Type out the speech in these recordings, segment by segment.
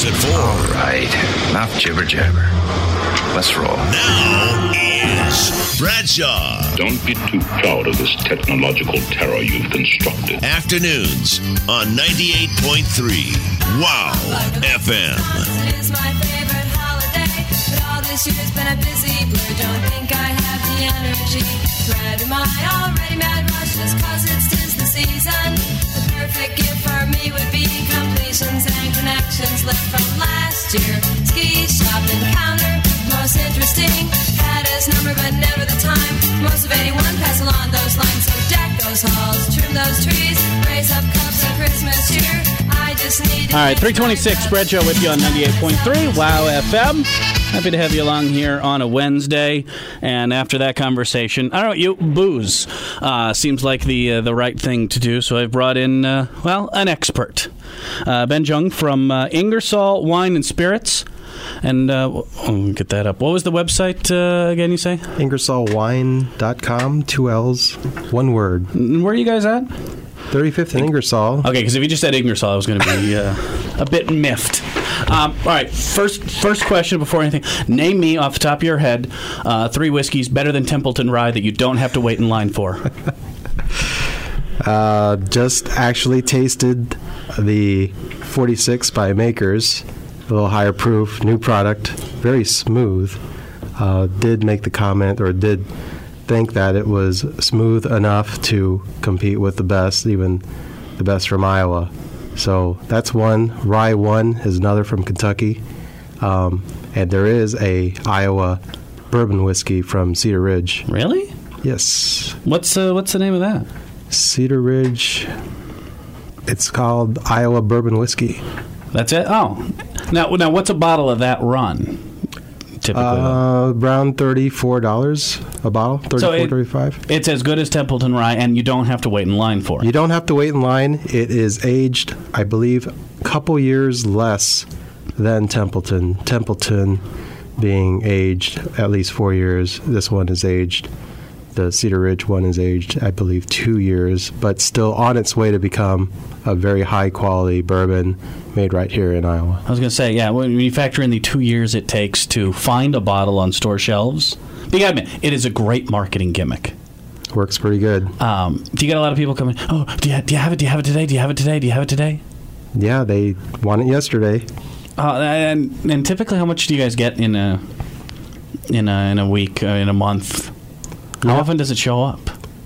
Weekdays at 4. All right. Enough jibber jabber. Let's roll. Now is Bradshaw. Don't be too proud of this technological terror you've constructed. Afternoons on 98.3 Wow FM. It's my favorite holiday, but all this year's been a busy blur. Don't think I have the energy to add my already mad rush just cause it's 'tis the season. The perfect gift for me would be completions and connections left from last year. Ski shop encounter, most interesting. Had his number but never the time. Most of 81 pass along those lines. So deck those halls, trim those trees, raise up cups of Christmas cheer. I just need. All right, 326 Bradshaw with you on 98.3 Wow FM. Happy to have you along here on a Wednesday. And after that conversation, I don't know, you booze seems like the right thing to do. So I've brought in, an expert. Ben Jung from Ingersoll Wine and Spirits. And get that up. What was the website again, you say? IngersollWine.com, 2 L's, 1 word. Where are you guys at? 35th and Ingersoll. Okay, because if you just said Ingersoll, I was going to be a bit miffed. All right, first question before anything. Name me, off the top of your head, 3 whiskeys better than Templeton Rye that you don't have to wait in line for. Just actually tasted the 46 by Makers. A little higher proof, new product, very smooth. Did make the comment, or did think that it was smooth enough to compete with the best, even the best from Iowa. So that's one. Rye 1 is another from Kentucky. And there is a Iowa bourbon whiskey from Cedar Ridge. Really? Yes. What's the name of that? Cedar Ridge. It's called Iowa Bourbon Whiskey. That's it? Oh. Now, what's a bottle of that run? Typically, around $34 a bottle, $34.35. It's as good as Templeton Rye, and you don't have to wait in line for it. You don't have to wait in line. It is aged, I believe, a couple years less than Templeton. Templeton being aged at least 4 years. This one is aged. The Cedar Ridge one is aged, I believe, 2 years, but still on its way to become a very high-quality bourbon made right here in Iowa. I was going to say, yeah, when you factor in the 2 years it takes to find a bottle on store shelves, but you got to admit, it is a great marketing gimmick. Works pretty good. Do you get a lot of people coming, oh, do you have it? Do you have it today? Do you have it today? Do you have it today? Yeah, they want it yesterday. And typically, how much do you guys get in a week, in a month? How often does it show up?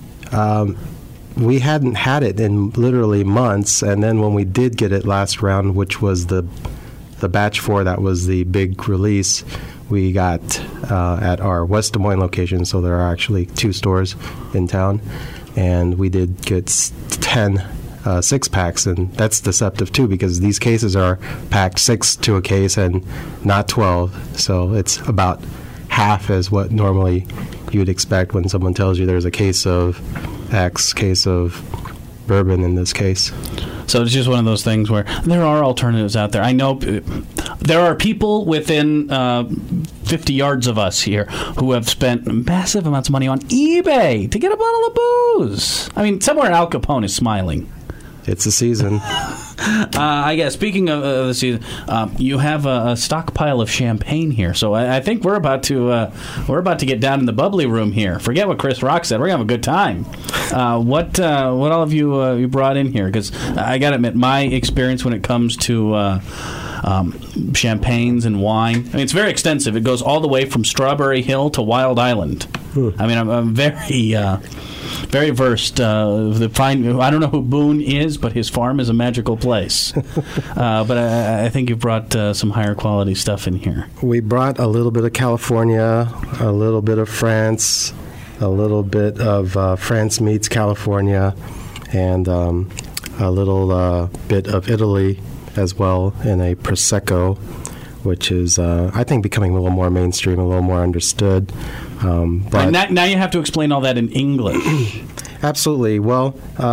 We hadn't had it in literally months, and then when we did get it last round, which was the batch 4, that was the big release, we got at our West Des Moines location, so there are actually 2 stores in town, and we did get 10 6-packs, and that's deceptive too, because these cases are packed 6 to a case and not 12, so it's about half as what normally you would expect when someone tells you there's a case of X, case of bourbon in this case. So it's just one of those things where there are alternatives out there. I know there are people within 50 yards of us here who have spent massive amounts of money on eBay to get a bottle of booze. I mean, somewhere Al Capone is smiling. It's the season. I guess, speaking of the season, you have a stockpile of champagne here, so I think we're about to get down in the bubbly room here. Forget what Chris Rock said. We're gonna have a good time. What all of you brought in here? Because I gotta admit, my experience when it comes to champagnes and wine, I mean, it's very extensive. It goes all the way from Strawberry Hill to Wild Island. I mean, I'm very versed. I don't know who Boone is, but his farm is a magical place. But I think you brought some higher quality stuff in here. We brought a little bit of California, a little bit of France, a little bit of France meets California, and a little bit of Italy as well in a Prosecco, which is, I think, becoming a little more mainstream, a little more understood. But now you have to explain all that in English. Absolutely. Well,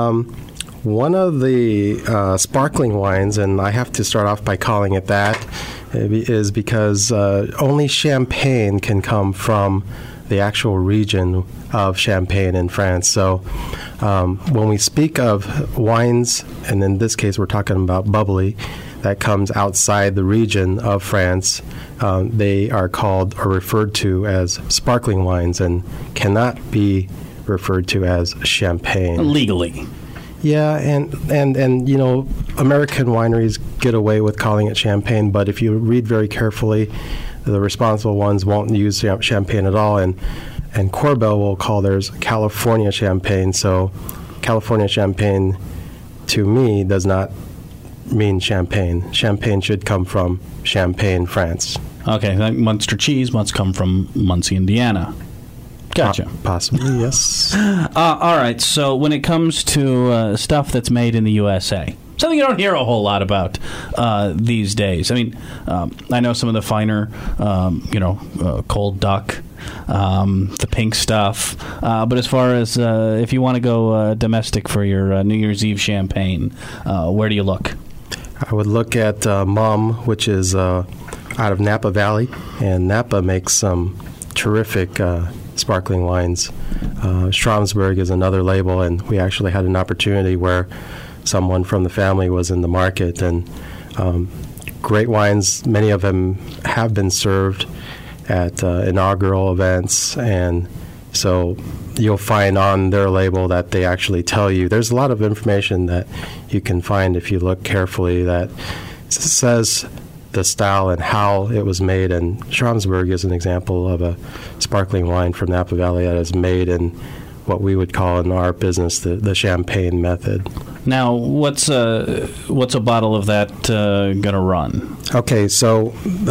one of the sparkling wines, and I have to start off by calling it that, is because only Champagne can come from the actual region of Champagne in France. So When we speak of wines, and in this case we're talking about bubbly, that comes outside the region of France, they are called or referred to as sparkling wines and cannot be referred to as champagne. Legally. Yeah, and American wineries get away with calling it champagne, but if you read very carefully, the responsible ones won't use champagne at all, and Korbel will call theirs California champagne. So California champagne, to me, does not mean champagne. Champagne should come from Champagne, France. Okay, that Munster cheese must come from Muncie, Indiana. Gotcha. Possibly, yes. All right, so when it comes to stuff that's made in the USA, something you don't hear a whole lot about these days. I mean, I know some of the finer, cold duck, the pink stuff. But as far as if you want to go domestic for your New Year's Eve champagne, where do you look? I would look at Mum, which is out of Napa Valley, and Napa makes some terrific sparkling wines. Stromsburg is another label, and we actually had an opportunity where someone from the family was in the market, and great wines. Many of them have been served at inaugural events, and so you'll find on their label that they actually tell you. There's a lot of information that you can find if you look carefully that says the style and how it was made, and Stromsburg is an example of a sparkling wine from Napa Valley that is made in what we would call in our business the champagne method. Now, what's a bottle of that going to run? Okay, so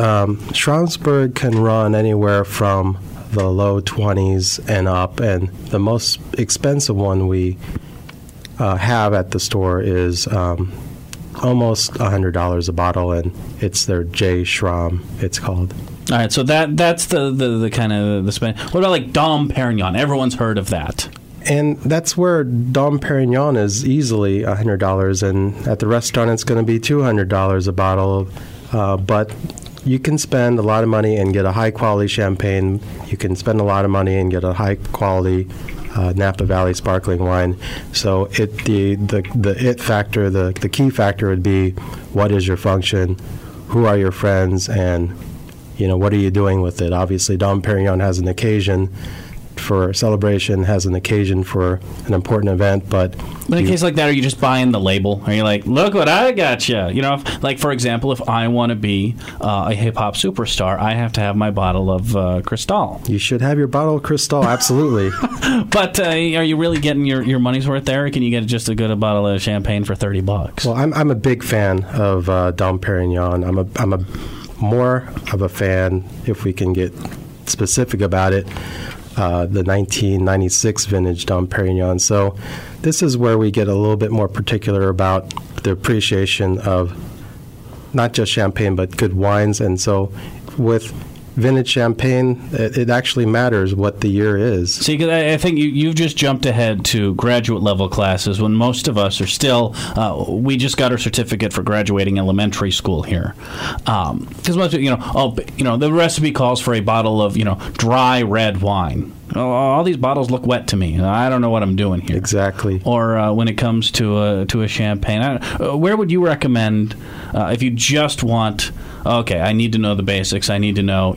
Stromsburg can run anywhere from the low 20s and up, and the most expensive one we have at the store is almost $100 a bottle, and it's their J. Schramm, it's called. All right, so that's the kind of the spend. What about like Dom Perignon? Everyone's heard of that. And that's where Dom Perignon is easily $100, and at the restaurant it's going to be $200 a bottle. But you can spend a lot of money and get a high-quality champagne. You can spend a lot of money and get a high-quality Napa Valley sparkling wine. So the it factor, the key factor would be what is your function, who are your friends, and what are you doing with it. Obviously, Dom Perignon has an occasion for a celebration, has an occasion for an important event, but in a case like that, are you just buying the label? Are you like, look what I got you? Like, for example, if I want to be a hip-hop superstar, I have to have my bottle of Cristal. You should have your bottle of Cristal, absolutely. But are you really getting your money's worth there, or can you get just a good bottle of champagne for $30? Well, I'm a big fan of Dom Perignon. I'm a more of a fan, if we can get specific about it, the 1996 vintage Dom Perignon. So this is where we get a little bit more particular about the appreciation of not just champagne, but good wines. And so with vintage champagne, it actually matters what the year is. See, because I think you've just jumped ahead to graduate level classes when most of us are still, we just got our certificate for graduating elementary school here. Because most of the recipe calls for a bottle of, dry red wine. All these bottles look wet to me. I don't know what I'm doing here. Exactly. Or when it comes to a champagne, where would you recommend if you just want? Okay, I need to know the basics. I need to know,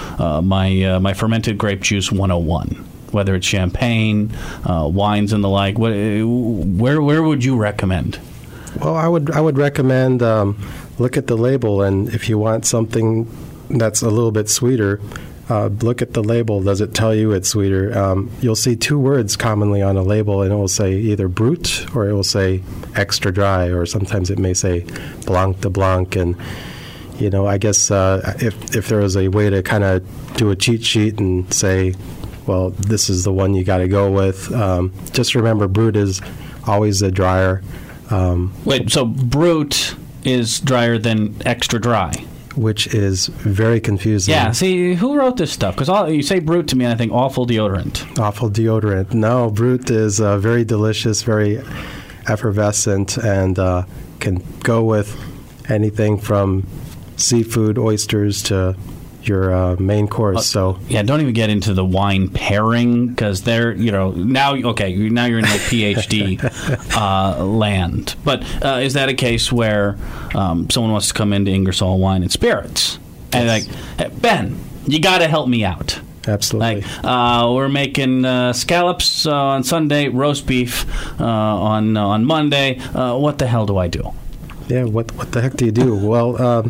my fermented grape juice 101. Whether it's champagne, wines, and the like. Where would you recommend? Well, I would recommend look at the label, and if you want something that's a little bit sweeter. Look at the label. Does it tell you it's sweeter? You'll see two words commonly on a label, and it will say either Brut or it will say extra dry, or sometimes it may say Blanc de Blanc. And, I guess if there was a way to kind of do a cheat sheet and say, well, this is the one you got to go with, just remember Brut is always a drier. Wait, so Brut is drier than extra dry? Which is very confusing. Yeah, see, who wrote this stuff? Because you say Brut to me, and I think awful deodorant. Awful deodorant. No, Brut is very delicious, very effervescent, and can go with anything from seafood, oysters, to your main course. So yeah, don't even get into the wine pairing because they're now you're in like PhD land. But is that a case where someone wants to come into Ingersoll Wine and Spirits and like, hey, Ben, you got to help me out? Absolutely. Like, we're making scallops on Sunday, roast beef on Monday. What the hell do I do? Yeah, what the heck do you do? Well,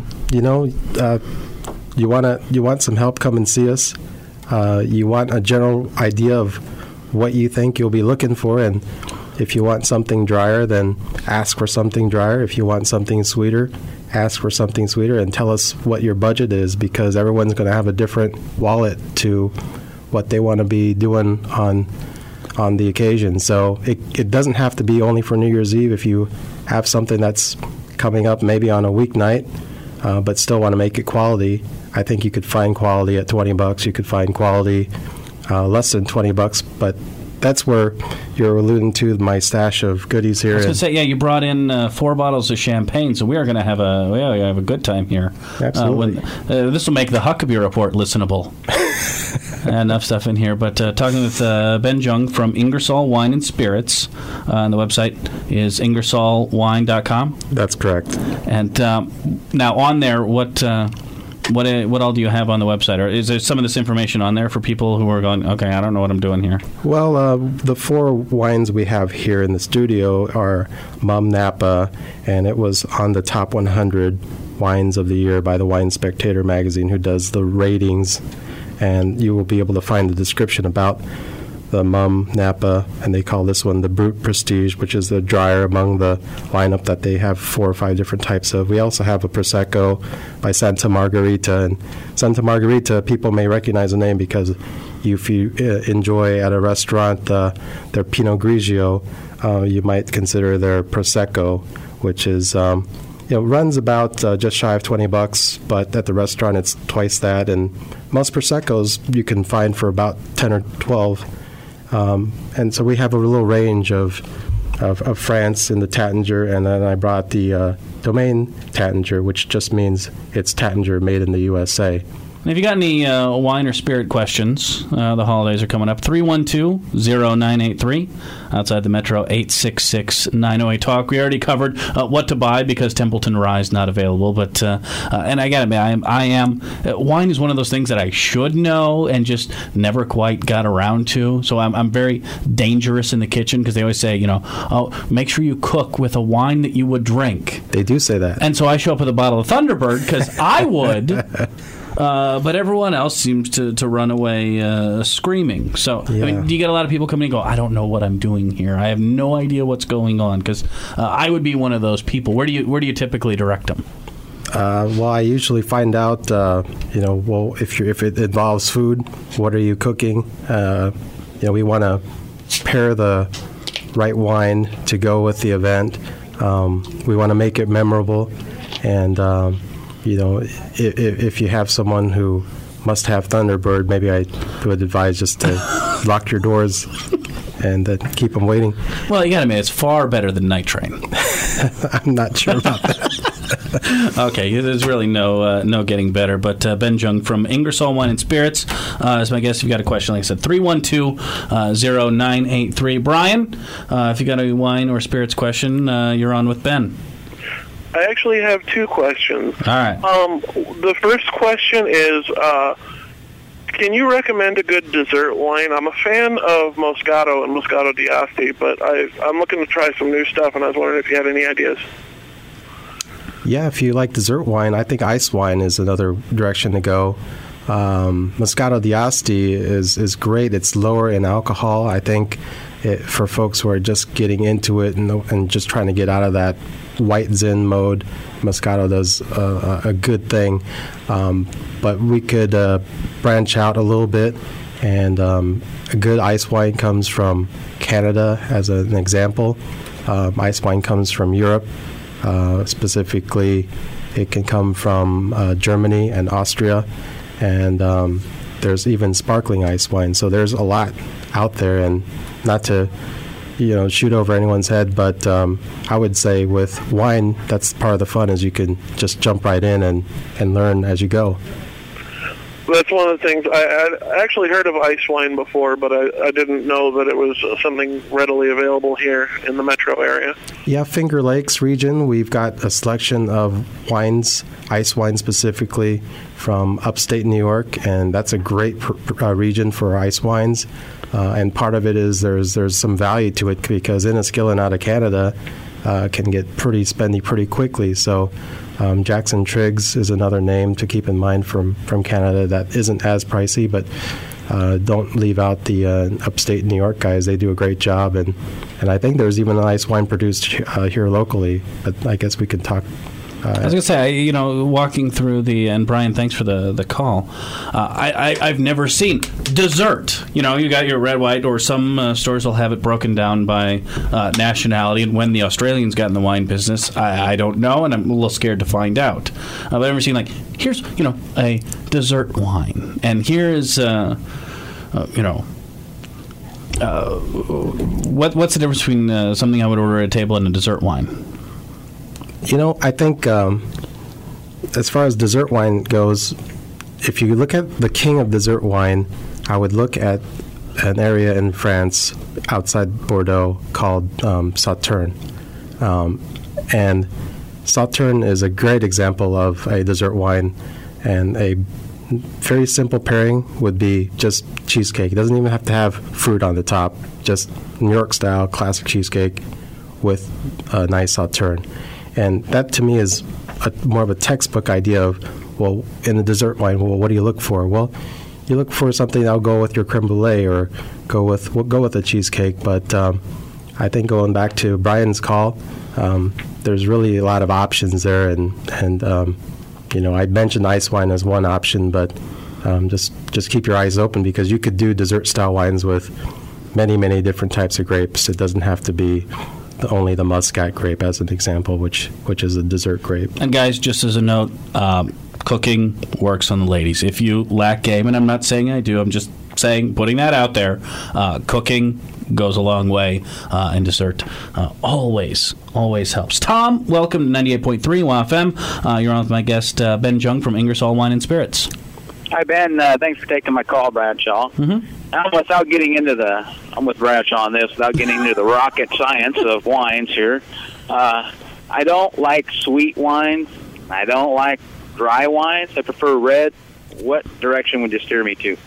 you want some help, come and see us. You want a general idea of what you think you'll be looking for, and if you want something drier, then ask for something drier. If you want something sweeter, ask for something sweeter, and tell us what your budget is, because everyone's going to have a different wallet to what they want to be doing on the occasion. So it doesn't have to be only for New Year's Eve. If you have something that's coming up maybe on a weeknight, but still want to make it quality, I think you could find quality at $20. You could find quality less than $20, but that's where you're alluding to my stash of goodies here. I was going to say, yeah, you brought in 4 bottles of champagne, so we are going to have a good time here. Absolutely. This will make the Huckabee Report listenable. Enough stuff in here. But talking with Ben Jung from Ingersoll Wine and Spirits, and the website is ingersollwine.com. That's correct. And now on there, what all do you have on the website? Or is there some of this information on there for people who are going, okay, I don't know what I'm doing here? Well, the 4 wines we have here in the studio are Mumm Napa, and it was on the top 100 wines of the year by the Wine Spectator magazine, who does the ratings. And you will be able to find the description about the Mumm Napa, and they call this one the Brut Prestige, which is the drier among the lineup that they have 4 or 5 different types of. We also have a Prosecco by Santa Margherita, and Santa Margherita, people may recognize the name because if you enjoy at a restaurant their Pinot Grigio, you might consider their Prosecco, which is runs about just shy of $20, but at the restaurant it's twice that, and most Proseccos you can find for about 10 or 12. And so we have a little range of France in the Taittinger, and then I brought the Domaine Taittinger, which just means it's Taittinger made in the USA. And if you got any wine or spirit questions, the holidays are coming up. 312-0983, outside the metro, 866-908-TALK. We already covered what to buy because Templeton Rye is not available. But and I got to admit, wine is one of those things that I should know and just never quite got around to. So I'm very dangerous in the kitchen because they always say, make sure you cook with a wine that you would drink. They do say that. And so I show up with a bottle of Thunderbird because I would. But everyone else seems to run away screaming. So, yeah. I mean, do you get a lot of people coming and go, I don't know what I'm doing here. I have no idea what's going on, because I would be one of those people. Where do you typically direct them? Well, I usually find out, if it involves food, what are you cooking? We want to pair the right wine to go with the event. We want to make it memorable, and if you have someone who must have Thunderbird, maybe I would advise just to lock your doors and keep them waiting. Well, you got to admit, it's far better than Night Train. I'm not sure about that. Okay, there's really no getting better. But Ben Jung from Ingersoll Wine and Spirits is my guest. If you got a question, like I said, 312-0983. Brian, if you got a wine or spirits question, you're on with Ben. I actually have 2 questions. All right. The first question is, can you recommend a good dessert wine? I'm a fan of Moscato and Moscato d'Asti, but I'm looking to try some new stuff, and I was wondering if you had any ideas. Yeah, if you like dessert wine, I think ice wine is another direction to go. Moscato d'Asti is great. It's lower in alcohol. I think for folks who are just getting into it and just trying to get out of that white Zen mode, Moscato does a good thing. But we could branch out a little bit, and a good ice wine comes from Canada as an example. Ice wine comes from Europe. Specifically, it can come from Germany and Austria, and there's even sparkling ice wine. So there's a lot out there, and not to shoot over anyone's head, but I would say with wine, that's part of the fun, is you can just jump right in and learn as you go. That's one of the things. I actually heard of ice wine before, but I didn't know that it was something readily available here in the metro area. Yeah, Finger Lakes region, we've got a selection of wines, ice wine specifically, from upstate New York, and that's a great region for ice wines. And part of it is there's some value to it because Enniskillen out of Canada can get pretty spendy pretty quickly. So Jackson Triggs is another name to keep in mind from Canada that isn't as pricey, but don't leave out the upstate New York guys. They do a great job, and I think there's even an ice wine produced here locally, but I guess we could talk. I was going to say, walking through and Brian, thanks for the call. I've never seen dessert. You got your red, white, or some stores will have it broken down by nationality. And when the Australians got in the wine business, I don't know, and I'm a little scared to find out. But I've never seen, here's, a dessert wine. And here's, what's the difference between something I would order at a table and a dessert wine? I think as far as dessert wine goes, if you look at the king of dessert wine, I would look at an area in France outside Bordeaux called Sauternes. And Sauternes is a great example of a dessert wine, and a very simple pairing would be just cheesecake. It doesn't even have to have fruit on the top, just New York style classic cheesecake with a nice Sauternes. And that, to me, is more of a textbook idea of, in a dessert wine, what do you look for? Well, you look for something that'll go with your creme brulee or go with a cheesecake. But I think going back to Brian's call, there's really a lot of options there. And I mentioned ice wine as one option, but just keep your eyes open because you could do dessert-style wines with many, many different types of grapes. It doesn't have to be only the Muscat grape as an example, which is a dessert grape. And guys, just as a note, cooking works on the ladies. If you lack game, and I'm not saying I do, I'm just saying, putting that out there, cooking goes a long way, and dessert always helps. Tom, welcome to 98.3 WAFM. You're on with my guest, Ben Jung from Ingersoll Wine and Spirits. Hi, Ben. Thanks for taking my call, Bradshaw. Mm-hmm. I'm with Bradshaw on this, without getting into the rocket science of wines here. I don't like sweet wines. I don't like dry wines. I prefer red. What direction would you steer me to?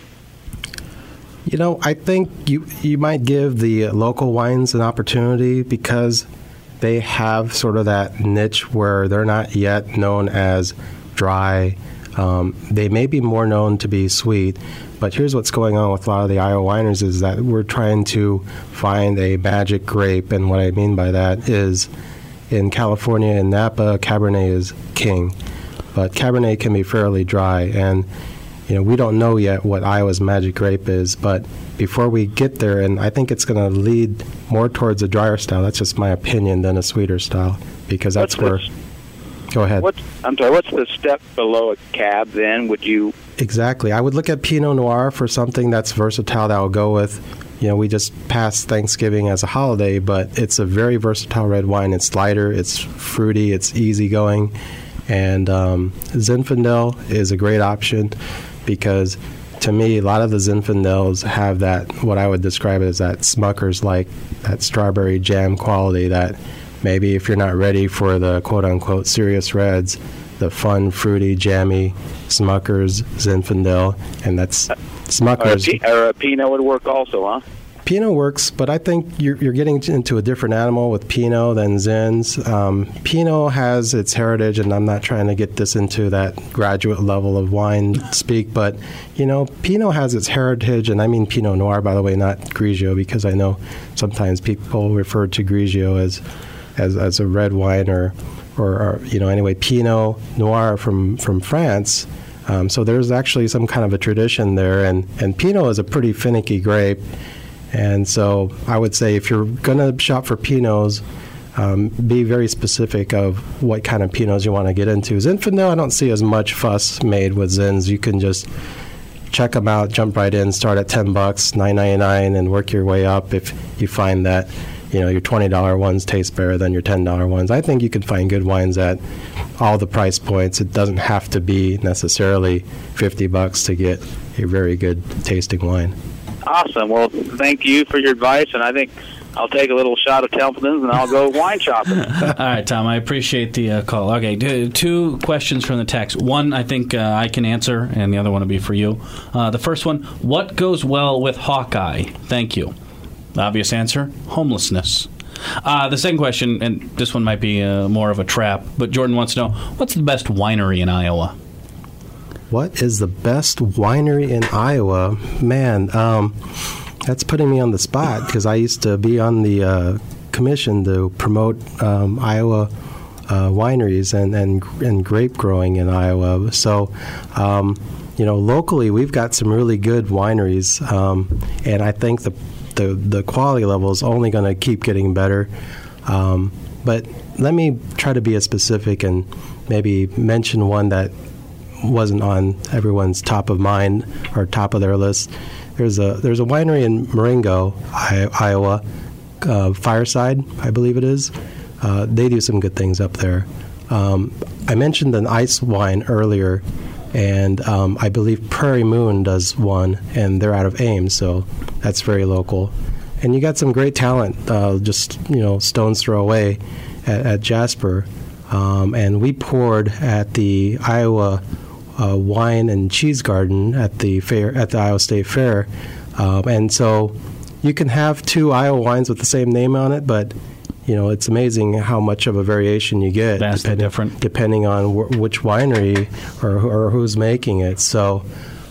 I think you might give the local wines an opportunity because they have sort of that niche where they're not yet known as dry. They may be more known to be sweet, but here's what's going on with a lot of the Iowa wineries is that we're trying to find a magic grape, and what I mean by that is in California and Napa, Cabernet is king, but Cabernet can be fairly dry, and we don't know yet what Iowa's magic grape is, but before we get there, and I think it's going to lead more towards a drier style, that's just my opinion, than a sweeter style, because that's where... Go ahead. What's the step below a cab then? Would you... Exactly. I would look at Pinot Noir for something that's versatile that will go with, we just passed Thanksgiving as a holiday, but it's a very versatile red wine. It's lighter, it's fruity, it's easygoing. And Zinfandel is a great option because, to me, a lot of the Zinfandels have that, what I would describe as that Smucker's-like, that strawberry jam quality that maybe if you're not ready for the quote-unquote serious reds, the fun, fruity, jammy Smucker's, Zinfandel, and that's Smucker's. Or a Pinot would work also, huh? Pinot works, but I think you're getting into a different animal with Pinot than Zins. Pinot has its heritage, and I'm not trying to get this into that graduate level of wine speak, but, Pinot has its heritage, and I mean Pinot Noir, by the way, not Grigio, because I know sometimes people refer to Grigio as a red wine or anyway, Pinot Noir from France. So there's actually some kind of a tradition there, and Pinot is a pretty finicky grape. And so I would say if you're going to shop for Pinots, be very specific of what kind of Pinots you want to get into. Zinfandel, I don't see as much fuss made with Zins. You can just check them out, jump right in, start at $10, $9.99, and work your way up if you find that your $20 ones taste better than your $10 ones. I think you can find good wines at all the price points. It doesn't have to be necessarily $50 to get a very good tasting wine. Awesome. Well, thank you for your advice, and I think I'll take a little shot of Templeton's and I'll go wine shopping. All right, Tom, I appreciate the call. Okay, two questions from the text. One I think I can answer, and the other one will be for you. The first one, what goes well with Hawkeye? Thank you. The obvious answer, homelessness. The second question, and this one might be more of a trap, but Jordan wants to know, what's the best winery in Iowa? What is the best winery in Iowa? Man, that's putting me on the spot because I used to be on the commission to promote Iowa wineries and grape growing in Iowa. So, locally we've got some really good wineries, and I think the quality level is only going to keep getting better. But let me try to be as specific and maybe mention one that wasn't on everyone's top of mind or top of their list. There's a winery in Marengo, Iowa, Fireside, I believe it is. They do some good things up there. I mentioned an ice wine earlier, and I believe Prairie Moon does one, and they're out of Ames, so that's very local. And you got some great talent, just stone's throw away at Jasper. And we poured at the Iowa Wine and Cheese Garden at the Iowa State Fair, and so you can have two Iowa wines with the same name on it, but it's amazing how much of a variation you get depending on which winery or who's making it. So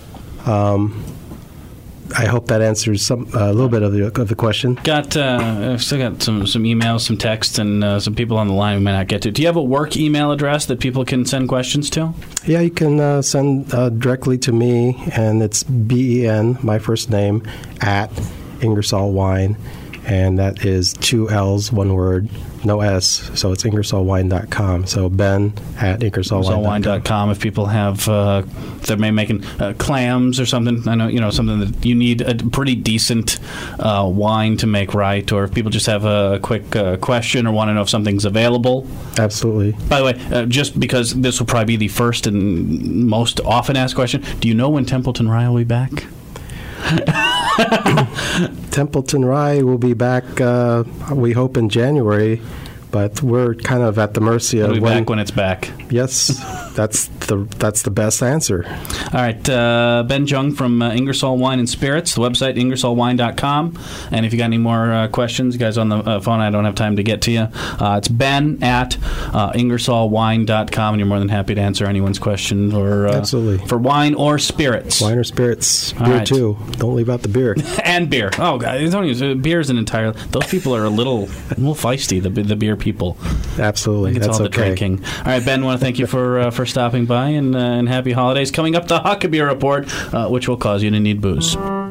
I hope that answers a little bit of the question. I've still got some emails, some texts, and some people on the line we might not get to. Do you have a work email address that people can send questions to? Yeah, you can send directly to me, and it's BEN, my first name, at Ingersoll Wine, and that is 2 L's, one word, no S, so it's IngersollWine.com. So Ben at IngersollWine.com. If people have, they're maybe making clams or something, I know, something that you need a pretty decent wine to make right, or if people just have a quick question or want to know if something's available. Absolutely. By the way, just because this will probably be the first and most often asked question, do you know when Templeton Rye will be back? Templeton Rye will be back, we hope, in January, but we're kind of at the mercy of when it's back. Yes, that's the best answer. All right, Ben Jung from Ingersoll Wine and Spirits, the website ingersollwine.com. And if you got any more questions, you guys on the phone, I don't have time to get to you. It's Ben at ingersollwine.com, and you're more than happy to answer anyone's questions or absolutely for wine or spirits. Wine or spirits, beer too. Don't leave out the beer. And beer. Oh God, beer is an entire. Those people are a little feisty. The beer people. Absolutely, that's all okay. The drinking. All right, Ben, I want to thank you for stopping by, and happy holidays. Coming up, the Huckabee Report, which will cause you to need booze.